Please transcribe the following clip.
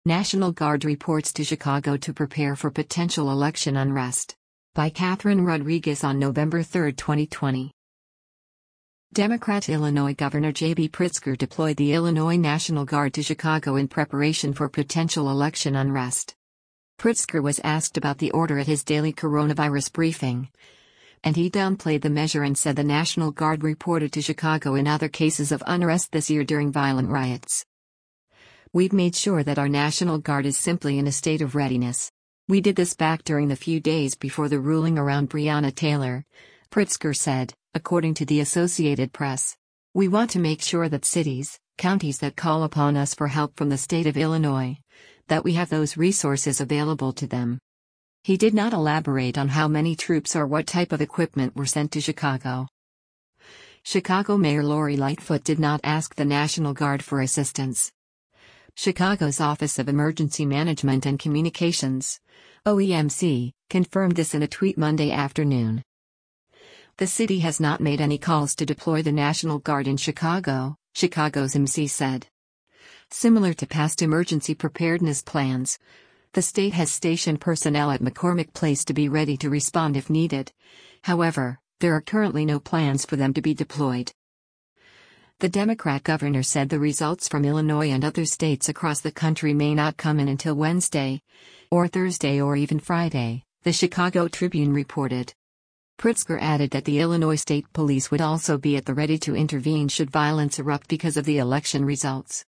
National Guard reports to Chicago to prepare for potential election unrest. By Catherine Rodriguez on November 3, 2020. Democrat Illinois Governor J.B. Pritzker deployed the Illinois National Guard to Chicago in preparation for potential election unrest. Pritzker was asked about the order at his daily coronavirus briefing, and he downplayed the measure and said the National Guard reported to Chicago in other cases of unrest this year during violent riots. "We've made sure that our National Guard is simply in a state of readiness. We did this back during the few days before the ruling around Breonna Taylor," Pritzker said, according to the Associated Press. "We want to make sure that cities, counties that call upon us for help from the state of Illinois, that we have those resources available to them." He did not elaborate on how many troops or what type of equipment were sent to Chicago. Chicago Mayor Lori Lightfoot did not ask the National Guard for assistance. Chicago's Office of Emergency Management and Communications, OEMC, confirmed this in a tweet Monday afternoon. The city has not made any calls to deploy the National Guard in Chicago, Chicago's MC said. Similar to past emergency preparedness plans, the state has stationed personnel at McCormick Place to be ready to respond if needed. However, there are currently no plans for them to be deployed. The Democrat governor said the results from Illinois and other states across the country may not come in until Wednesday, or Thursday or even Friday, the Chicago Tribune reported. Pritzker added that the Illinois State Police would also be at the ready to intervene should violence erupt because of the election results.